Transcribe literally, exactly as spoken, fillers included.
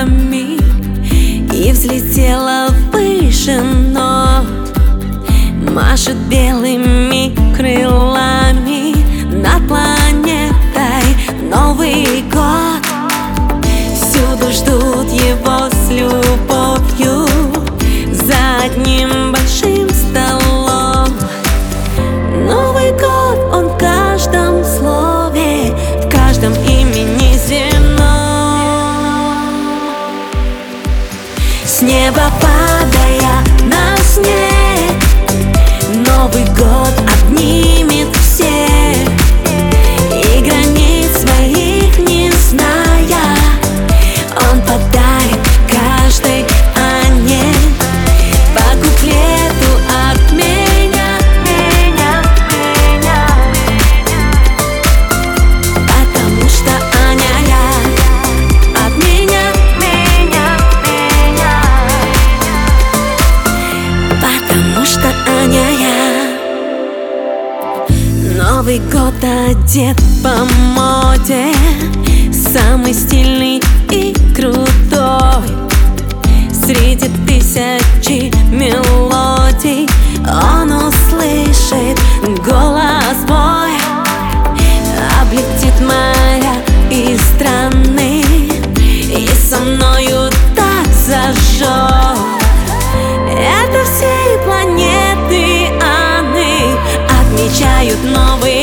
крыльями и взлетела выше, но машет белыми крылами над планетой. Новый год, всюду ждут его с любовью за одним большим столом. Новый год, он в каждом слове, в каждом имени земном. С неба падая на снег, Новый год обнимет всех, и границ своих не зная, он подарит каждой Ане по куплету от меня, меня, меня. Потому что Аня я, от меня, меня, меня. Потому что Аня я. Новый год одет по моде, самый стильный и крутой. Среди тысячи мелодий он услышит голос мой, облетит моря и страны, и со мною так зажжет. Это всей планеты Анны отмечают Новый